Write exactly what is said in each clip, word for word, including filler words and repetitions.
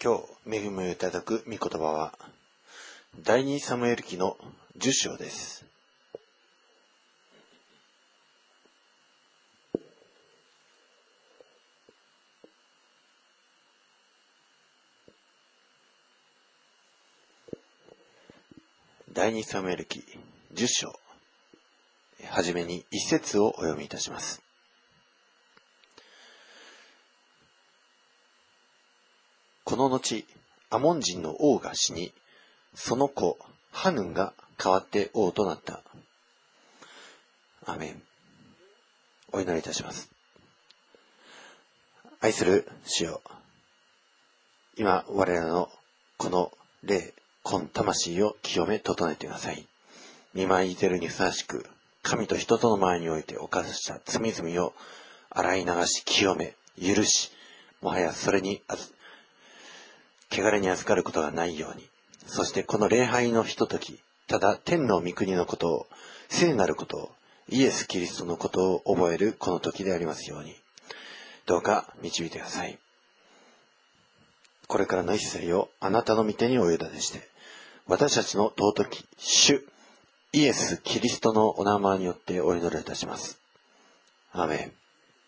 今日恵みをいただく御言葉は第二サムエル記のじゅっ章です。第二サムエル記じゅっ章、はじめに一節をお読みいたします。この後、アモン人の王が死に、その子ハヌンが代わって王となった。アーメン。お祈りいたします。愛する主よ、今我らのこの霊、魂、魂を清め整えてください。見舞い出るにふさわしく、神と人との前において犯した罪々を洗い流し清め、許し、もはやそれに汚れに預かることがないように、そしてこの礼拝のひととき、ただ天の御国のことを、聖なることを、イエス・キリストのことを覚えるこの時でありますように、どうか導いてください。これからの一切をあなたの御手にお委ねして、私たちの尊き主、イエス・キリストのお名前によってお祈りいたします。アーメン。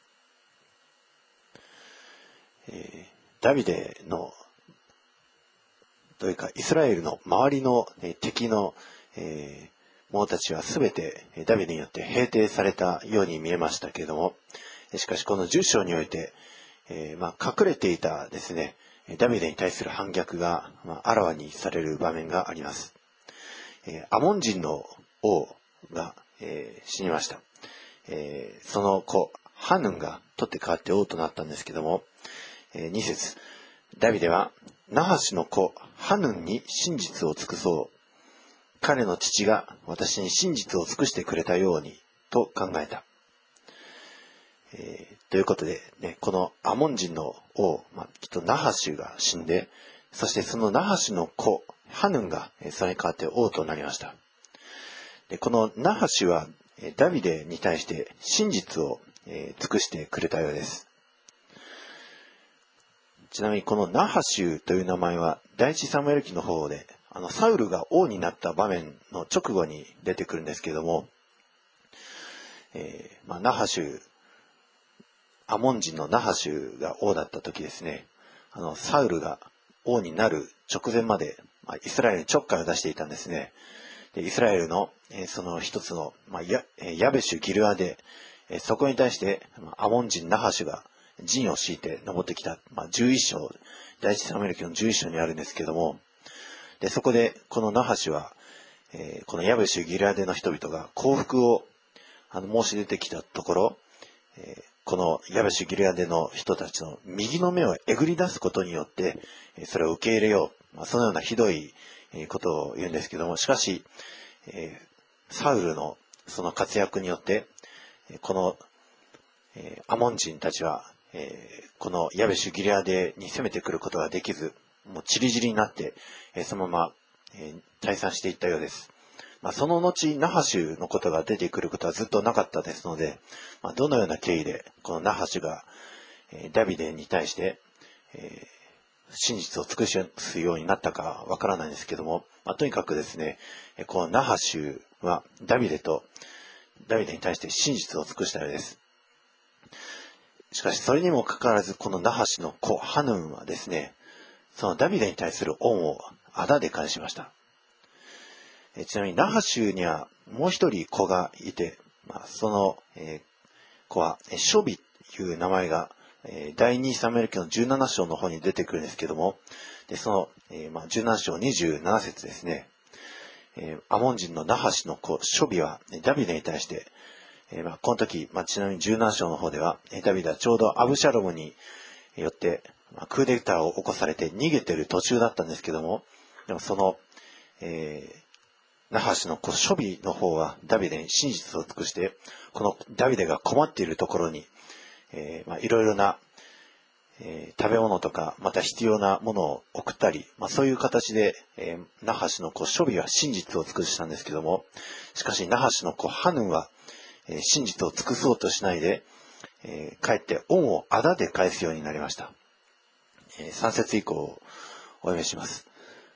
えー、ダビデのというかイスラエルの周りの、えー、敵の、えー、者たちはすべてダビデによって平定されたように見えましたけれども、しかしこのじゅっ章において、えーまあ、隠れていたですね、ダビデに対する反逆が、まあ、あらわにされる場面があります。えー、アモン人の王が、えー、死にました。えー、その子ハヌンが取って代わって王となったんですけども、えー、に節、ダビデはナハシの子ハヌンに真実を尽くそう。彼の父が私に真実を尽くしてくれたようにと考えた。えー、ということで、ね、このアモン人の王、まあ、きっとナハシが死んで、そしてそのナハシの子ハヌンがそれに代わって王となりました。でこのナハシはダビデに対して真実を、えー、尽くしてくれたようです。ちなみにこのナハシュという名前は第一サムエル記の方であのサウルが王になった場面の直後に出てくるんですけれども、えーまあ、ナハシュアモン人のナハシュが王だった時ですね、あのサウルが王になる直前まで、まあ、イスラエルにちょっかいを出していたんですね。でイスラエルの、えー、その一つの、まあ、ヤ, ヤベシュギルアで、えー、そこに対して、まあ、アモン人ナハシュが陣を敷いて登ってきた、まあ、じゅういっ章、第一サムエル記のじゅういっ章にあるんですけども、でそこでこのナハシは、えー、このヤベシュギルアデの人々が降伏をあの申し出てきたところ、えー、このヤベシュギルアデの人たちの右の目をえぐり出すことによってそれを受け入れよう、まあ、そのようなひどいことを言うんですけども、しかし、えー、サウルのその活躍によってこの、えー、アモン人たちはえー、このヤベシュギレアデに攻めてくることができず、もうチリチリになって、えー、そのまま、えー、退散していったようです。まあ、その後ナハシュのことが出てくることはずっとなかったですので、まあ、どのような経緯でこのナハシュが、えー、ダビデに対して、えー、真実を尽くすようになったかわからないんですけども、まあ、とにかくですね、このナハシュはダビデとダビデに対して真実を尽くしたようです。しかしそれにもかかわらず、このナハシの子ハヌンはですね、そのダビデに対する恩をあだで返しました。えちなみにナハシュにはもう一人子がいて、まあ、その、えー、子はショビという名前が、えー、第二サムエル記のじゅうなな章の方に出てくるんですけども、でその、えーまあ、じゅうなな章にじゅうなな節ですね、えー、アモン人のナハシの子ショビはダビデに対してえーまあ、この時、まあ、ちなみにじゅうなな章の方では、ダビデはちょうどアブシャロムによって、まあ、クーデターを起こされて逃げてる途中だったんですけども、でもその、えー、ナハシの子ショビの方はダビデに真実を尽くして、このダビデが困っているところに、えーまあ、いろいろな、えー、食べ物とかまた必要なものを送ったり、まあ、そういう形で、えー、ナハシの子ショビは真実を尽くしたんですけども、しかしナハシの子ハヌンはえー、真実を尽くそうとしないで、えー、かえって恩をあだで返すようになりました。 さん節以降をお読みします。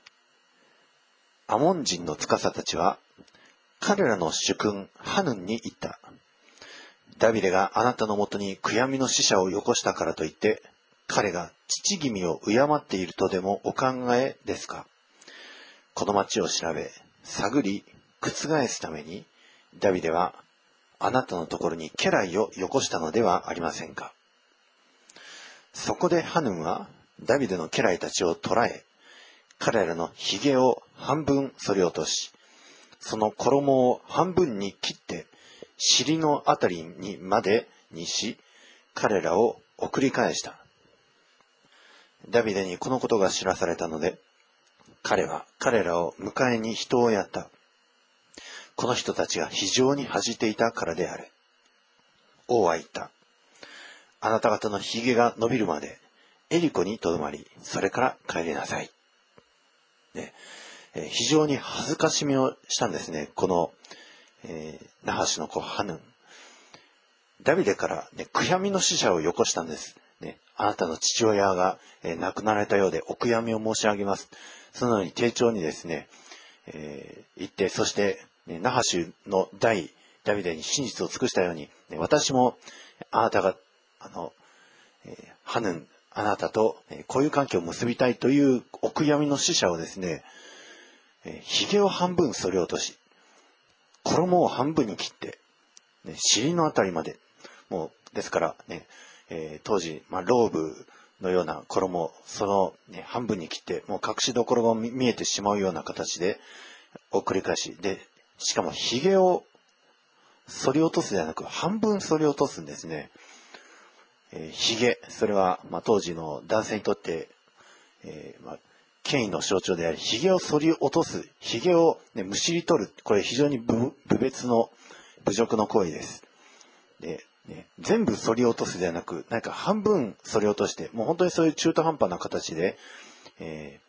アモン人の司たちは、彼らの主君ハヌンに言った。ダビデがあなたのもとに悔やみの使者をよこしたからといって、彼が父君を敬っているとでもお考えですか。この町を調べ、探り、覆すために、ダビデはあなたのところに家来をよこしたのではありませんか。そこでハヌンはダビデの家来たちを捕らえ、彼らの髭を半分剃り落とし、その衣を半分に切って、尻のあたりにまでにし、彼らを送り返した。ダビデにこのことが知らされたので、彼は彼らを迎えに人をやった。この人たちが非常に恥じていたからである。王は言った。あなた方の髭が伸びるまでエリコにとどまり、それから帰りなさい。ねえー、非常に恥ずかしみをしたんですね。この、えー、ナハシの子ハヌン。ダビデから、ね、悔やみの使者をよこしたんです。ね、あなたの父親が、えー、亡くなられたようでお悔やみを申し上げます。そのように丁重にですね、えー、言って、そして、ね、ナハシュの代ダビデに真実を尽くしたように、ね、私もあなたがあの、えー、ハヌンあなたと、えー、交友関係を結びたいというお悔やみの使者をですね、えー、髭を半分剃り落とし、衣を半分に切って、ね、尻のあたりまで、もうですからね、えー、当時、まあ、ローブのような衣、その、ね、半分に切って、もう隠しどころが見えてしまうような形で、を繰り返し、で、しかも髭を剃り落とすではなく、半分剃り落とすんですね。えー、髭、それは、まあ、当時の男性にとって、えーまあ、権威の象徴であり、髭を剃り落とす、髭を、ね、むしり取る、これ非常に侮蔑の侮辱の行為です。でね、全部剃り落とすではなく、なんか半分剃り落として、もう本当にそういう中途半端な形で、え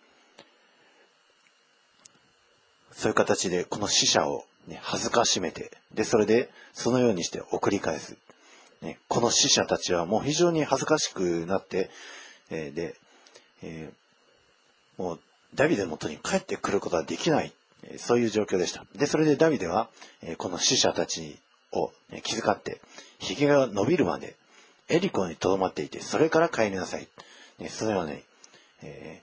ー、そういう形でこの死者を、ね、恥ずかしめて、で、それでそのようにして送り返す。ね、この死者たちはもう非常に恥ずかしくなって、えー、で、えー、もうダビデの元に帰ってくることができない、えー、そういう状況でした。で、それでダビデは、えー、この死者たちを、ね、気遣って、髭が伸びるまでエリコにとどまっていて、それから帰りなさい。ね、そのように、えー、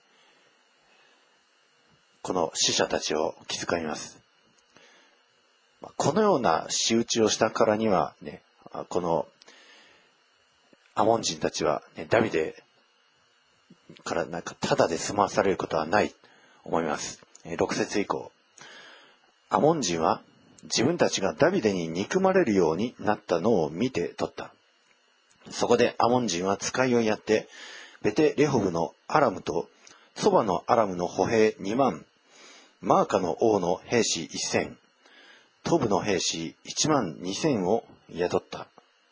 この死者たちを気遣います。このような仕打ちをしたからには、ね、このアモン人たちは、ね、ダビデからなんかただで済まされることはないと思います。ろく節以降、アモン人は自分たちがダビデに憎まれるようになったのを見て取った。そこでアモン人は使いをやって、ベテレホブのアラムとそばのアラムの歩兵にまん、マーカの王の兵士せん、トブの兵士いちまんにせんを雇った。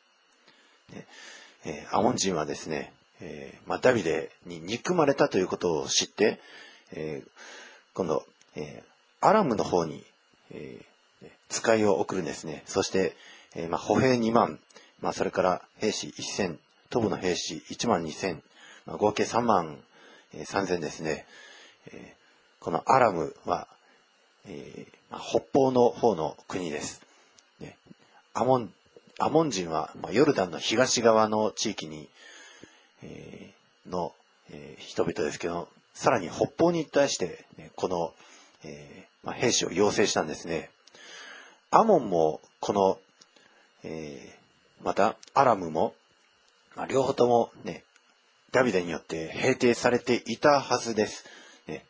えー、アモン人はですね、えーまあ、ダビデに憎まれたということを知って、えー、今度、えー、アラムの方に、えー、使いを送るんですね。そして、えーまあ、歩兵にまん、まあ、それから兵士せん、トブの兵士いちまんにせん、まあ、合計さんまんさんぜんですね。えー、このアラムは、えーまあ、北方の方の国です。ね、アモンアモン人は、まあ、ヨルダンの東側の地域に、えー、の、えー、人々ですけど、さらに北方に対して、ね、この、えーまあ、兵士を要請したんですね。アモンもこの、えー、またアラムも、まあ、両方ともね、ダビデによって平定されていたはずです。ね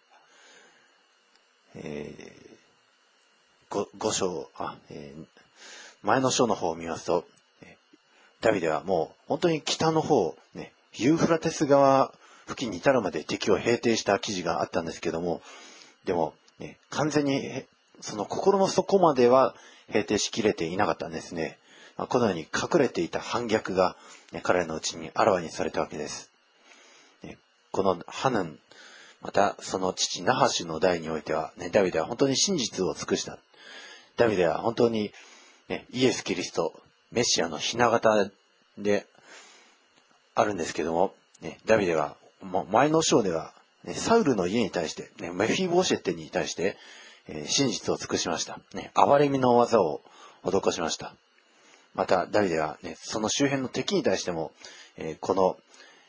えー、ご章、あ、えー前の章の方を見ますと、ダビデはもう本当に北の方、ね、ユーフラテス川付近に至るまで敵を平定した記事があったんですけども、でも、ね、完全にその心の底までは平定しきれていなかったんですね。まあ、このように隠れていた反逆が、ね、彼らのうちにあらわにされたわけです。ね、このハナン、またその父ナハシュの代においては、ね、ダビデは本当に真実を尽くした。ダビデは本当にね、イエス・キリスト、メシアの雛形であるんですけども、ね、ダビデはま、前の章では、ね、サウルの家に対して、ね、メフィボシェテに対して、えー、真実を尽くしました。ね、憐れみの技を施しました。また、ダビデは、ね、その周辺の敵に対しても、えー、この、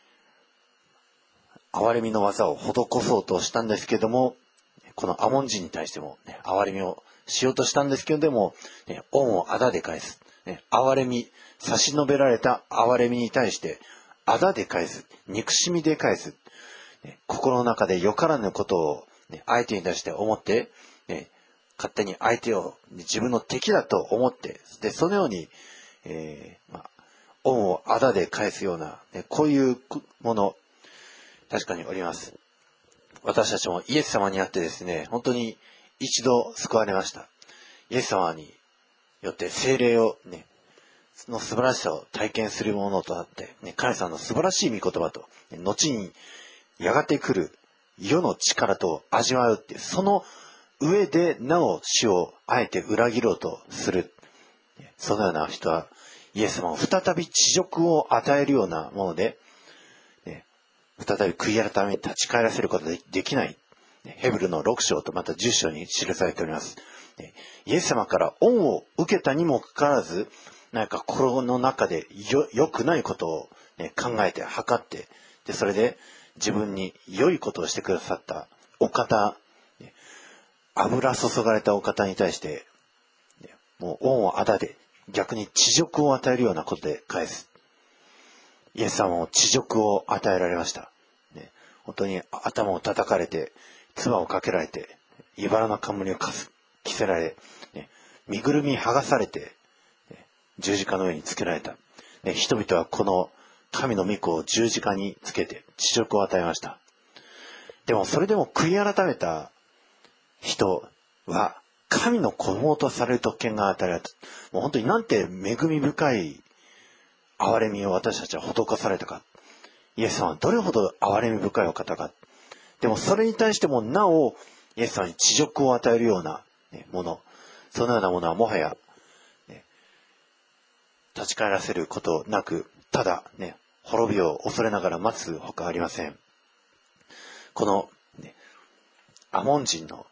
憐れみの技を施そうとしたんですけども、このアモン人に対しても、ね、憐れみをしようとしたんですけども、ね、恩を仇で返す。ね、憐れみ、差し伸べられた憐れみに対して、仇で返す。憎しみで返す。ね、心の中でよからぬことを、ね、相手に対して思って、ね、勝手に相手を自分の敵だと思って、で、そのように、えーまあ、恩を仇で返すような、ね、こういうもの、確かにおります。私たちもイエス様にあってですね、本当に一度救われました。イエス様によって聖霊をね、その素晴らしさを体験するものとなって、ね、神様の素晴らしい御言葉と、ね、後にやがて来る世の力と味わうっていう、その上でなお主をあえて裏切ろうとする。そのような人はイエス様を再び恥辱を与えるようなもので、ね、再び悔い改めに立ち返らせることができない。ヘブルのろく章とまたじゅっ章に記されております。イエス様から恩を受けたにもかかわらず、なんか心の中でよ、良くないことを、ね、考えて、測って、で、それで自分に良いことをしてくださったお方、ね、油注がれたお方に対して、ね、もう恩をあだで、逆に恥辱を与えるようなことで返す。イエス様も恥辱を与えられました。ね、本当に頭を叩かれて、唾をかけられて、茨の冠をかす着せられ、ね、身ぐるみ剥がされて、ね、十字架の上につけられた。ね、人々はこの神の御子を十字架につけて恥辱を与えました。でもそれでも悔い改めた人は神の子供とされる特権が与えられた。もう本当になんて恵み深い憐れみを私たちは施されたか。イエス様はどれほど憐れみ深いお方か。でもそれに対してもなおイエス様に恥辱を与えるような、ね、もの、そのようなものはもはや、ね、立ち返らせることなく、ただ、ね、滅びを恐れながら待つほかありません。この、ね、アモン人の、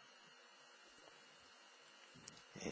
えー、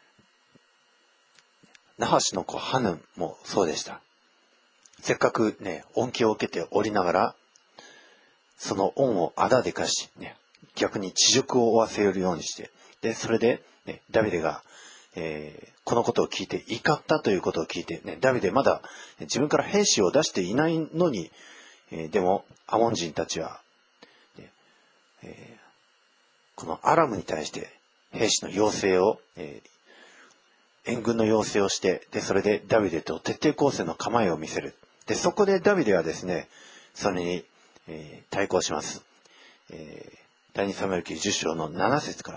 ナハシの子ハヌンもそうでした。せっかくね、恩恵を受けておりながら、その恩をあだでかし、ね、逆に恥辱を負わせるようにして、で、それで、ね、ダビデが、えー、このことを聞いて怒ったということを聞いて、ね、ダビデまだ自分から兵士を出していないのに、えー、でも、アモン人たちは、ねえー、このアラムに対して兵士の要請を、えー、援軍の要請をして、で、それでダビデと徹底抗戦の構えを見せる。で、そこでダビデはですね、それに、えー、対抗します。えー、第二サムエル記じゅっ章のなな節から。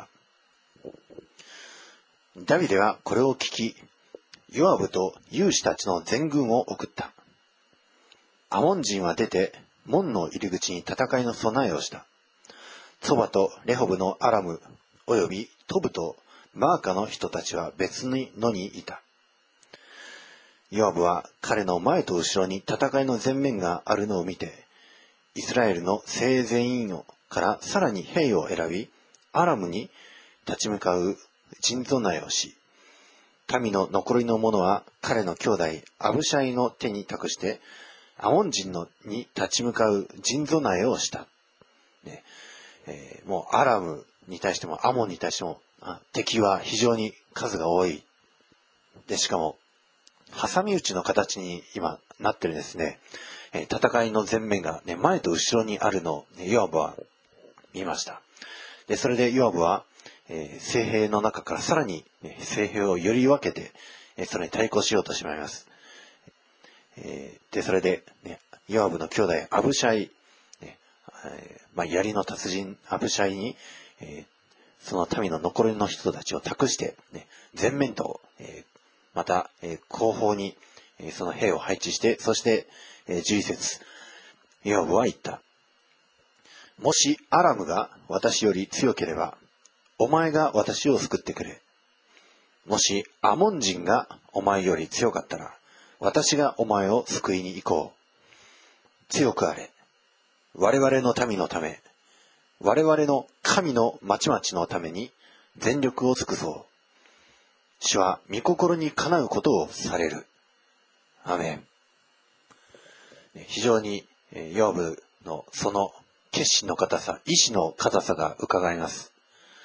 ダビデはこれを聞き、ヨアブと勇士たちの全軍を送った。アモン人は出て、門の入り口に戦いの備えをした。ソバとレホブのアラム、およびトブとマーカの人たちは別のにいた。ヨアブは彼の前と後ろに戦いの前面があるのを見て、イスラエルの精全員をからさらに兵を選び、アラムに立ち向かう陣備えをし、民の残りの者は彼の兄弟アブシャイの手に託して、アモン人のに立ち向かう陣備えをした。ねえー、もうアラムに対してもアモンに対しても敵は非常に数が多い。で、しかも、挟み撃ちの形に今なってるんですね。えー、戦いの前面が、ね、前と後ろにあるのを、ね、ヨアブは見ました。で、それでヨアブは、えー、聖兵の中からさらに、ね、聖兵をより分けて、えー、それに対抗しようとしまいます。えー、で、それで、ね、ヨアブの兄弟アブシャイ、ねえーまあ、槍の達人アブシャイに、えー、その民の残りの人たちを託して、ね、前面と、えー、また、えー、後方に、えー、その兵を配置して、そして、えー、じゅういち節、ヨアブは言った。もしアラムが私より強ければ、お前が私を救ってくれ。もしアモン人がお前より強かったら、私がお前を救いに行こう。強くあれ。 我々の民のため、我々の神の町々のために全力を尽くそう。主は御心にかなうことをされる。アメン。非常にヨアブのその決心の固さ、意志の固さが伺えます。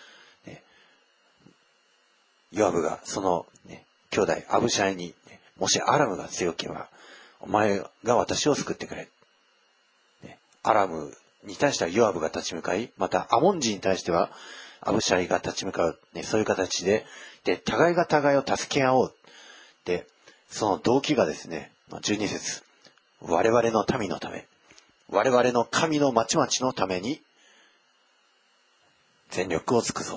ヨアブがその、ね、兄弟アブシャイに、もしアラムが強ければ、お前が私を救ってくれ。ね、アラムに対してはヨアブが立ち向かい、またアモン人に対してはアブシャイが立ち向かう、ね、そういう形で、で、互いが互いを助け合おう。で、その動機がですね、じゅうに節、我々の民のため、我々の神の町々のために全力を尽くそう。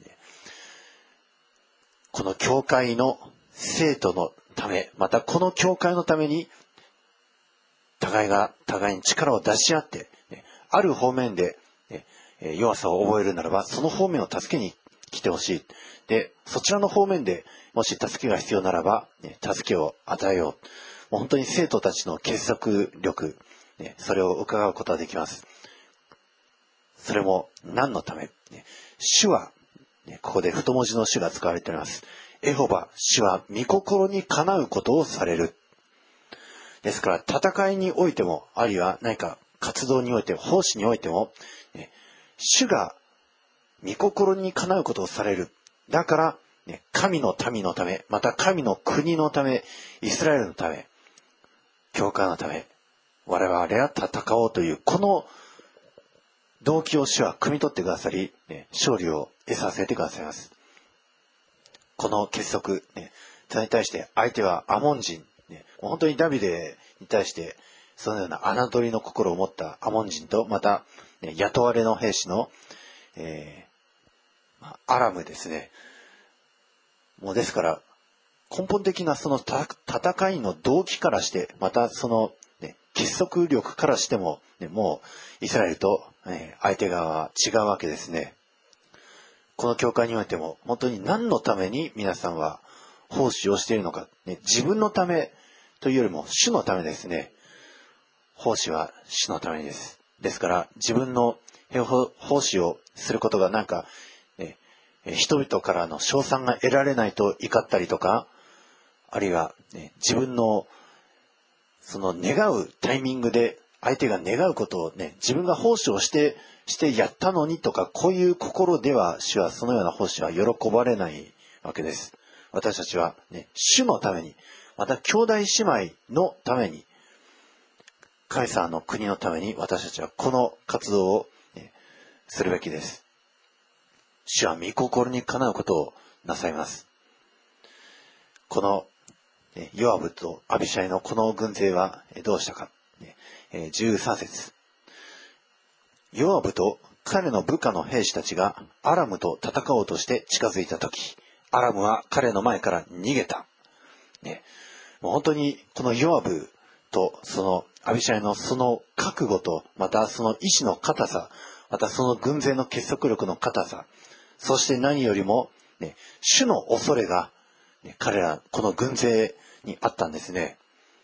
この教会の生徒のため、またこの教会のために、互いが互いに力を出し合って、ね、ある方面で、ね、弱さを覚えるならば、その方面を助けに来てほしい。で、そちらの方面でもし助けが必要ならば、ね、助けを与えよう。もう本当に生徒たちの結束力、ね、それを伺うことができます。それも何のため、ね、主は、ここで太文字の主が使われています。エホバ、主は御心にかなうことをされる。ですから、戦いにおいても、あるいは何か活動においても、奉仕においても、ね、主が御心にかなうことをされる。だから、ね、神の民のため、また神の国のため、イスラエルのため、教会のため、我々は戦おうという、この動機を主は汲み取ってくださり、ね、勝利を得させてくださいます。この結束、ね、それに対して相手はアモン人、ね、本当にダビデに対してそのような侮りの心を持ったアモン人と、また、ね、雇われの兵士の、えーまあ、アラムですね。もうですから根本的なその戦いの動機からして、またその、ね、結束力からしても、ね、もうイスラエルと、ね、相手側は違うわけですね。この教会においても本当に何のために皆さんは奉仕をしているのか、ね、自分のためというよりも主のためですね。奉仕は主のためです。ですから自分の奉仕をすることがなんか、ね、人々からの称賛が得られないと怒ったりとか、あるいは、ね、自分のその願うタイミングで相手が願うことをね、自分が奉仕をしてしてやったのにとか、こういう心では主はそのような奉仕は喜ばれないわけです。私たちはね、主のために、また兄弟姉妹のために、カイサーの国のために私たちはこの活動を、ね、するべきです。主は御心にかなうことをなさいます。このヨアブとアビシャイのこの軍勢はどうしたか。じゅうさん節。ヨアブと彼の部下の兵士たちがアラムと戦おうとして近づいたとき、アラムは彼の前から逃げた。ね、もう本当にこのヨアブとそのアビシャイのその覚悟と、またその意志の固さ、またその軍勢の結束力の固さ、そして何よりも、ね、主の恐れが、ね、彼らこの軍勢にあったんですね。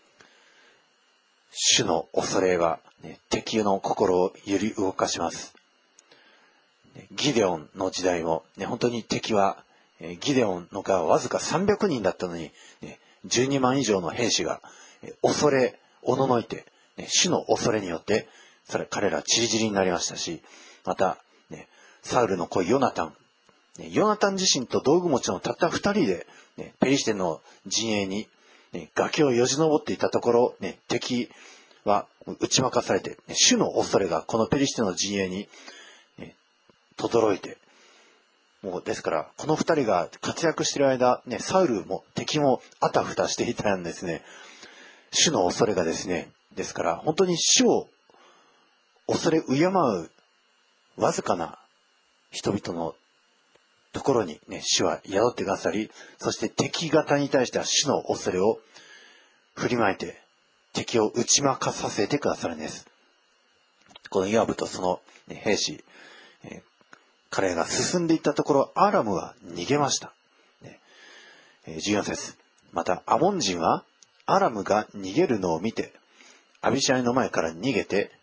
主の恐れは、ね、敵の心を揺り動かします。ギデオンの時代も、ね、本当に敵は、えギデオンの側はわずかさんびゃくにんだったのに、ね、じゅうにまん以上の兵士が、え恐れおののいて、ね、主の恐れによってそれ彼ら散り散りになりましたし、また、ね、サウルの子ヨナタン、ね、ヨナタン自身と道具持ちのたったふたりで、ね、ペリシテンの陣営に、ね、崖をよじ登っていたところ、ね、敵は打ち負かされて、ね、主の恐れがこのペリシテンの陣営に、ね、轟いて、もうですからこのふたりが活躍している間、ね、サウルも敵もあたふたしていたんですね。主の恐れがですね、ですから本当に主を恐れ敬うわずかな人々のところに、ね、主は宿ってくださり、そして敵方に対しては主の恐れを振りまいて敵を打ち負かさせてくださるんです。このヨアブとその、ね、兵士、えー、彼が進んでいったところ、アラムは逃げました。ねえー、じゅうよん節。またアモン人はアラムが逃げるのを見て、アビシャイの前から逃げて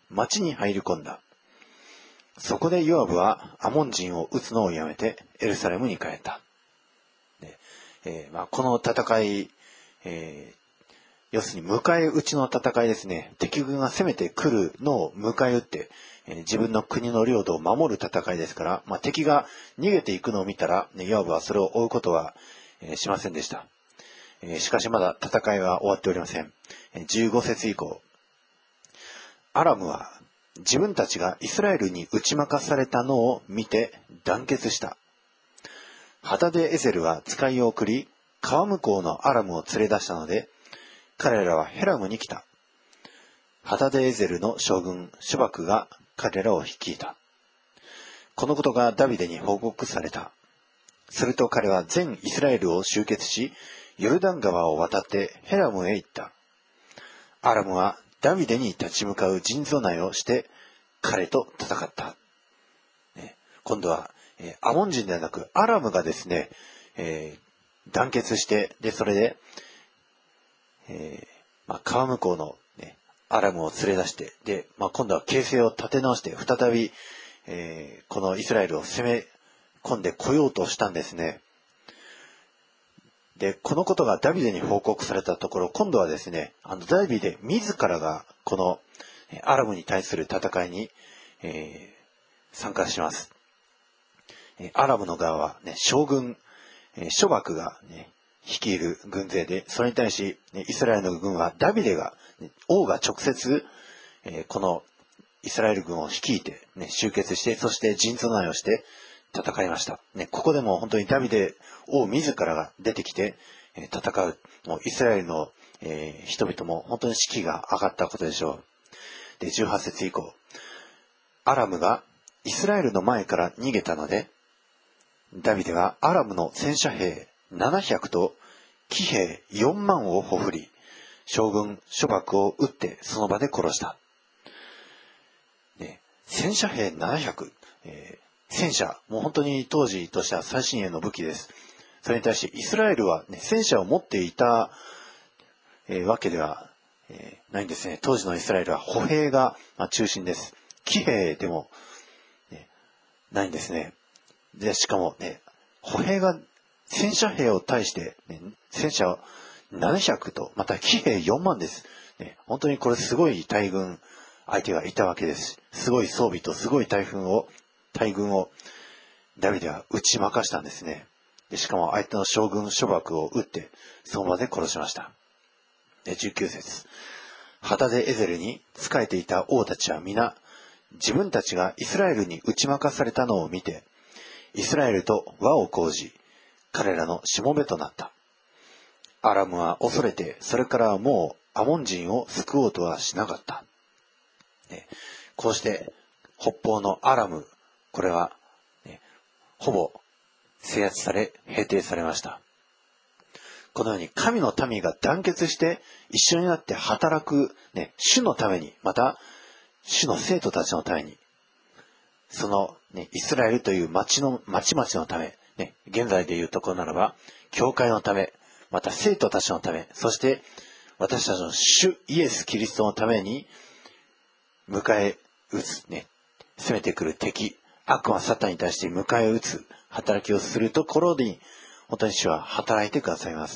町に入り込んだ。そこでヨアブはアモン人を撃つのをやめてエルサレムに帰った。でえーまあ、この戦い、えー要するに迎え撃ちの戦いですね。敵軍が攻めてくるのを迎え撃って、えー、自分の国の領土を守る戦いですから、まあ、敵が逃げていくのを見たら、ね、ヨアブはそれを追うことは、えー、しませんでした。えー、しかしまだ戦いは終わっておりません。えー、じゅうご節以降、アラムは自分たちがイスラエルに打ち負かされたのを見て団結した。ハダデエゼルは使いを送り、川向こうのアラムを連れ出したので、彼らはヘラムに来た。ハダデエゼルの将軍シュバクが彼らを率いた。このことがダビデに報告された。すると彼は全イスラエルを集結し、ヨルダン川を渡ってヘラムへ行った。アラムはダビデに立ち向かう陣備えをして彼と戦った。ね、今度は、えー、アモン人ではなくアラムがですね、えー、団結して、で、それで、えーまあ、川向こうの、ね、アラムを連れ出して、で、まあ、今度は形勢を立て直して、再び、えー、このイスラエルを攻め込んでこようとしたんですね。で、このことがダビデに報告されたところ、今度はですね、あのダビデ自らがこのアラムに対する戦いに、えー、参加します。アラムの側は、ね、将軍、ショバクが、ね、率いる軍勢で、それに対し、イスラエルの軍はダビデが、王が直接、このイスラエル軍を率いて、ね、集結して、そして陣備えをして戦いました。ね、ここでも本当にダビデ王自らが出てきて戦う。もうイスラエルの、えー、人々も本当に士気が上がったことでしょう。で、じゅうはち節以降、アラムがイスラエルの前から逃げたので、ダビデはアラムの戦車兵ななひゃくと騎兵よんまんをほふり、将軍ショバクを撃ってその場で殺した。ね、戦車兵ななひゃく、えー、戦車、もう本当に当時としては最新鋭の武器です。それに対してイスラエルは、ね、戦車を持っていた、えー、わけでは、えー、ないんですね。当時のイスラエルは歩兵が、まあ、中心です。騎兵でも、ね、ないんですね。で、しかもね、歩兵が戦車兵を対して、ね、戦車ななひゃくと、また騎兵よんまんです、ね。本当にこれすごい大軍、相手がいたわけです。すごい装備とすごい大軍を、大軍をダビデは打ち負かしたんですね。で、しかも相手の将軍ショバクを撃って、その場で殺しました。で、じゅうきゅう節。ハダデエゼルに仕えていた王たちは皆、自分たちがイスラエルに打ち負かされたのを見て、イスラエルと和を講じ、彼らのしもべとなった。アラムは恐れて、それからはもうアモン人を救おうとはしなかった。ね、こうして、北方のアラム、これは、ね、ほぼ制圧され、平定されました。このように神の民が団結して一緒になって働く、ね、主のために、また主の生徒たちのために、その、ね、イスラエルという町の、町々のため、ね、現在でいうところならば、教会のため、また生徒たちのため、そして私たちの主イエス・キリストのために、迎え撃つ、ね、攻めてくる敵、悪魔サタンに対して迎え撃つ働きをするところに、本当に主は働いてくださいます。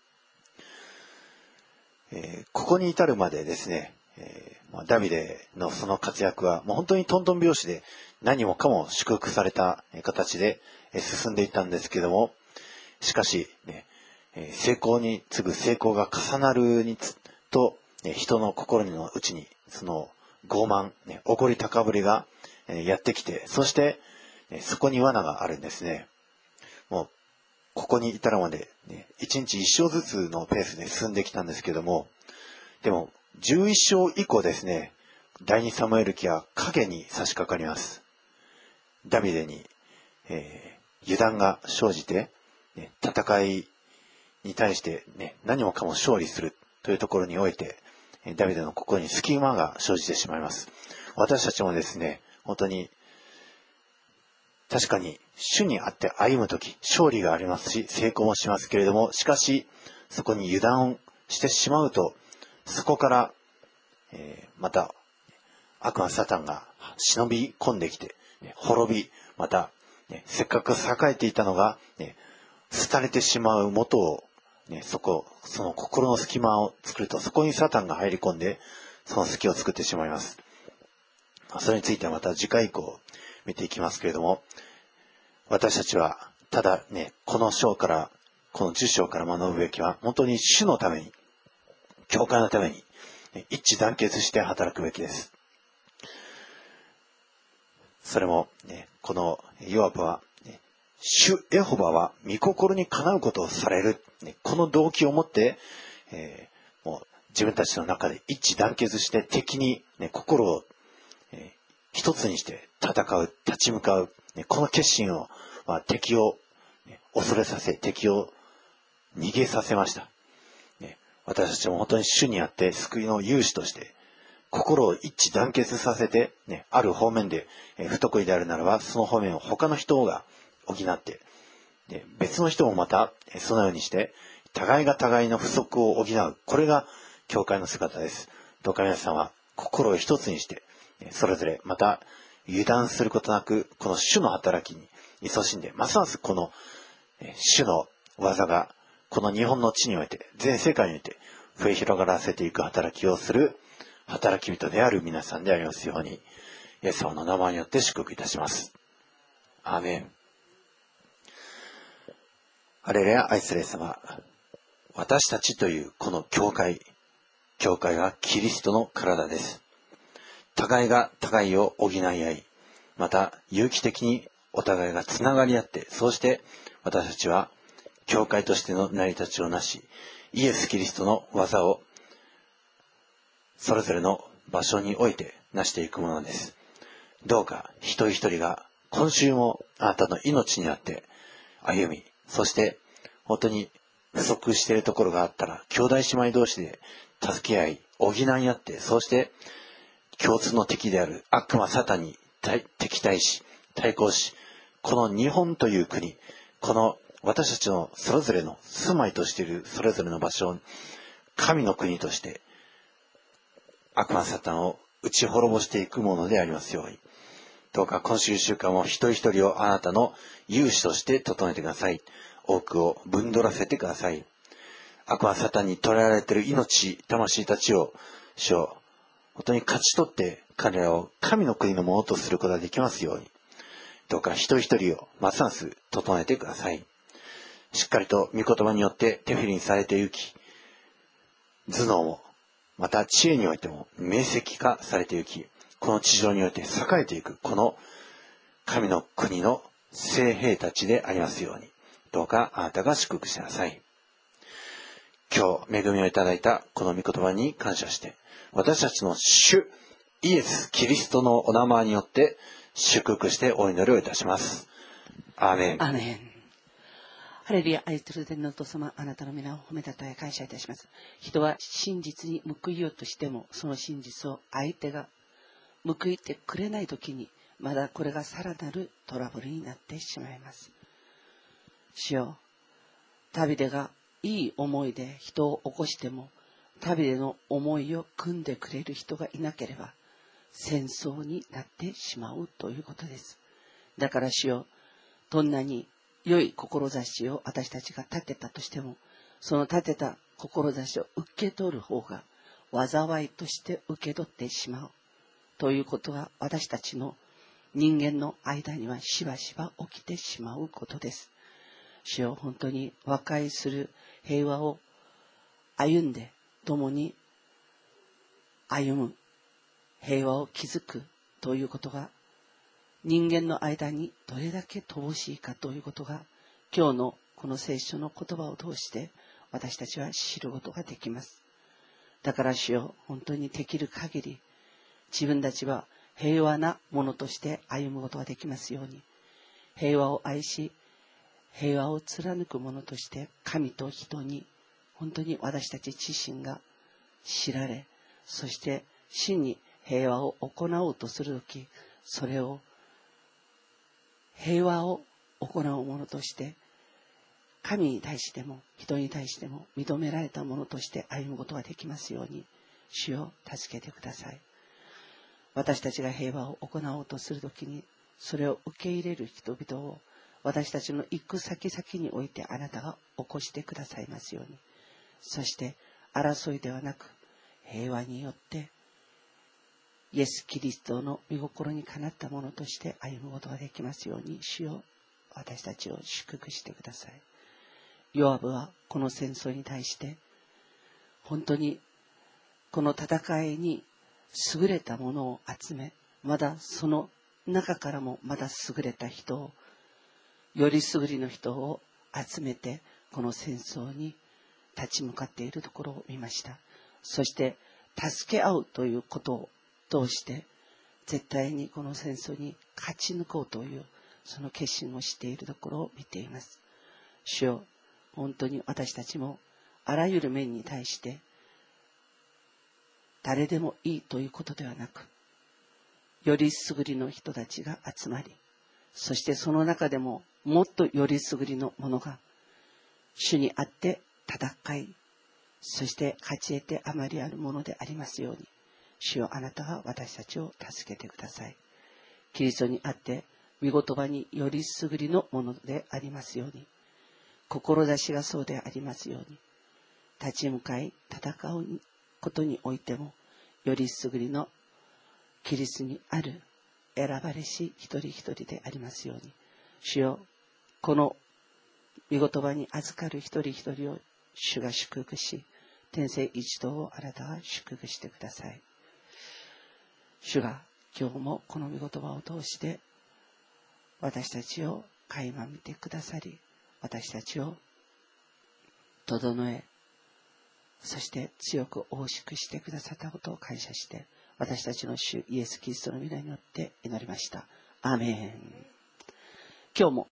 えー、ここに至るまでですね、えーまあ、ダビデのその活躍はもう本当にトントン拍子で何もかも祝福された形で進んでいったんですけども、しかし、ね、成功に次ぐ成功が重なるにつと、人の心の内にその傲慢、ね、怒り高ぶりがやってきて、そしてそこに罠があるんですね。もうここに至るまで、ね、いちにちいっ勝ずつのペースで進んできたんですけども、でもじゅういっ勝以降ですね、第二サムエル記は影に差し掛かります。ダビデに、えー、油断が生じて、ね、戦いに対して、ね、何もかも勝利するというところにおいて、ダビデの心に隙間が生じてしまいます。私たちもですね、本当に確かに主にあって歩むとき勝利がありますし成功もしますけれども、しかしそこに油断をしてしまうと、そこから、えー、また悪魔サタンが忍び込んできて、ね、滅び、また、ね、せっかく栄えていたのが、ね、廃れてしまう元を、ね、そこ、その心の隙間を作ると、そこにサタンが入り込んで、その隙を作ってしまいます。それについてはまた次回以降見ていきますけれども、私たちはただね、この章から、このじゅっ章から学ぶべきは、本当に主のために、教会のために、ね、一致団結して働くべきです。それも、ね、このヨアブは、ね、主エホバは御心にかなうことをされる、ね、この動機を持って、えー、もう自分たちの中で一致団結して敵に、ね、心を、えー、一つにして戦う、立ち向かう、ね、この決心を、まあ、敵を、ね、恐れさせ、敵を逃げさせました。ね、私たちも本当に主にあって救いの勇士として、心を一致団結させて、ね、ある方面で、えー、不得意であるならば、その方面を他の人が補って、で別の人もまた、えー、そのようにして、互いが互いの不足を補う。これが教会の姿です。どうか皆さんは心を一つにして、それぞれまた油断することなく、この主の働きに勤しんで、ますますこの、えー、主の技が、この日本の地において、全世界において、増え広がらせていく働きをする、働き人である皆さんでありますように、イエス様の名前によって祝福いたします。アーメン。ハレルヤ、愛するイエス様。私たちというこの教会、教会はキリストの体です。互いが互いを補い合い、また有機的にお互いがつながり合って、そうして私たちは教会としての成り立ちをなし、イエス・キリストの技をそれぞれの場所において成していくものです。どうか一人一人が今週もあなたの命にあって歩み、そして本当に不足しているところがあったら兄弟姉妹同士で助け合い、補い合って、そうして共通の敵である悪魔サタンに敵対し、対抗し、この日本という国、この私たちのそれぞれの住まいとしているそれぞれの場所を神の国として悪魔サタンを打ち滅ぼしていくものでありますように。どうか今週一週間も一人一人をあなたの勇士として整えてください。多くを分取らせてください。悪魔サタンに取られている命、魂たちを、主を本当に勝ち取って彼らを神の国のものとすることができますように。どうか一人一人をますます整えてください。しっかりと御言葉によって手振りにされて行き、頭脳も、また知恵においても明晰化されて行き、この地上において栄えていく、この神の国の聖兵たちでありますように、どうかあなたが祝福しなさい。今日恵みをいただいたこの御言葉に感謝して、私たちの主イエス・キリストのお名前によって祝福してお祈りをいたします。アーメン。 アーメン。ハレルヤ、愛する天皇と様、あなたの皆を褒めたたえ感謝いたします。人は真実に報いようとしても、その真実を相手が報いてくれないときに、まだこれがさらなるトラブルになってしまいます。主よ、旅でがいい思いで人を起こしても、旅での思いを組んでくれる人がいなければ、戦争になってしまうということです。だから主よ、どんなに良い志を私たちが立てたとしても、その立てた志を受け取る方が災いとして受け取ってしまうということが、私たちの人間の間にはしばしば起きてしまうことです。主よ、本当に和解する平和を歩んで、共に歩む、平和を築くということが、人間の間にどれだけ乏しいかということが、今日のこの聖書の言葉を通して私たちは知ることができます。だから主よ、本当にできる限り自分たちは平和なものとして歩むことができますように、平和を愛し平和を貫くものとして神と人に本当に私たち自身が知られ、そして真に平和を行おうとするとき、それを平和を行うものとして神に対しても人に対しても認められたものとして歩むことができますように、主を助けてください。 私たちが平和を行おうとするときに、それを受け入れる人々を私たちの行く先々においてあなたが起こしてくださいますように。そして争いではなく平和によってイエス・キリストの御心にかなったものとして歩むことができますように、主よ、私たちを祝福してください。ヨアブはこの戦争に対して本当にこの戦いに優れたものを集め、まだその中からもまだ優れた人を、より優りの人を集めてこの戦争に立ち向かっているところを見ました。そして助け合うということを通して絶対にこの戦争に勝ち抜こうというその決心をしているところを見ています。主よ、本当に私たちもあらゆる面に対して誰でもいいということではなく、より優りの人たちが集まり、そしてその中でももっとより優りのものが主にあって戦い、そして勝ち得てあまりあるものでありますように、主よ、あなたは私たちを助けてください。キリストにあって御言葉により優りのものでありますように、志がそうでありますように、立ち向かい戦うことにおいてもより優りのキリストにある選ばれし一人一人でありますように、主よ、この御言葉に預かる一人一人を主が祝福し、天性一同をあなたは祝福してください。主が今日もこの御言葉を通して私たちを垣間見てくださり、私たちを整え、そして強く大しくしてくださったことを感謝して、私たちの主イエス・キリストの皆によって祈りました。アーメン。今日も